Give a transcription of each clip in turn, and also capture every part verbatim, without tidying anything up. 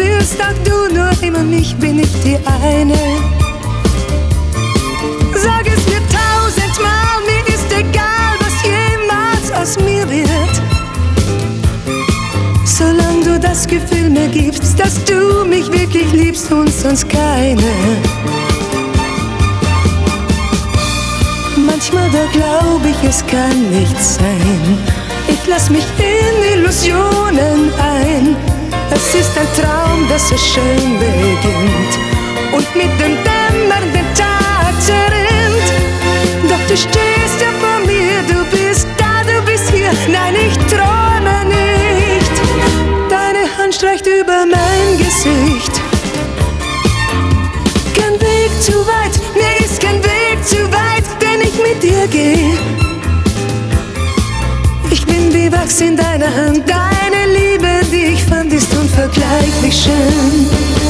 willst auch du nur immer mich, bin ich die eine. Sag es mir tausendmal, mir ist egal, was jemals aus mir wird. Solange du das Gefühl mir gibst, dass du mich wirklich liebst und sonst keine. Manchmal da glaub ich, es kann nicht sein. Ich lass mich in Illusionen ein. Es ist ein Traum, dass so schön beginnt und mit dem Dämmern den Tag zerrinnt. Doch du stehst ja vor mir, du bist da, du bist hier. Nein, ich träume nicht. Deine Hand streicht über mein Gesicht. Kein Weg zu weit, mir ist kein Weg zu weit, wenn ich mit dir geh. Ich bin wie Wachs in deiner Hand, deine Liebe, die ich fand, ist unvergleichlich schön.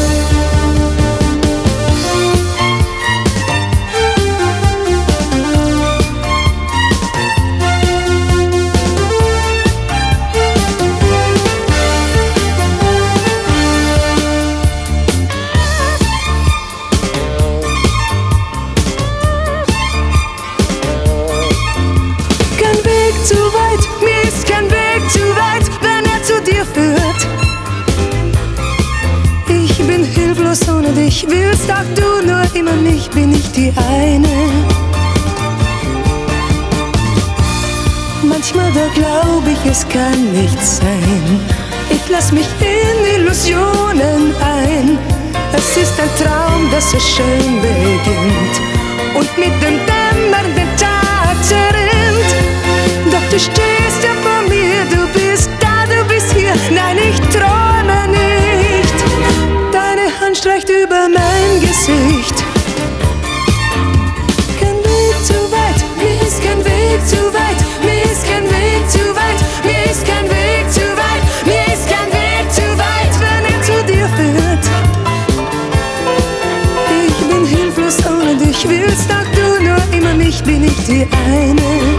Zu weit, mir ist kein Weg zu weit, wenn er zu dir führt. Ich bin hilflos ohne dich, willst auch du nur immer mich, bin ich die eine. Manchmal da glaub ich, es kann nicht sein. Ich lass mich in Illusionen ein. Es ist ein Traum, das so schön beginnt und mit dem Dämmern den Tag zerrinnt. Doch du stehst ja vor mir, du bist da, du bist hier. Nein, ich träume nicht. Deine Hand streicht über mein Gesicht. Kein Weg zu weit, mir ist kein Weg zu weit, mir ist kein Weg zu weit, mir ist kein Weg zu weit, mir ist kein Weg zu weit, wenn er zu dir führt. Ich bin hilflos ohne dich, willst auch du nur immer mich, bin ich die eine.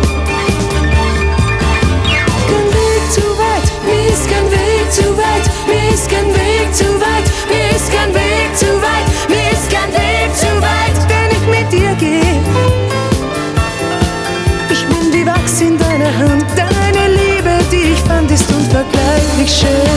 Mir ist kein Weg zu weit, mir ist kein Weg zu weit, mir ist kein Weg zu weit, mir ist kein Weg zu weit, wenn ich mit dir gehe. Ich bin wie Wachs in deiner Hand, deine Liebe, die ich fand, ist unvergleichlich schön.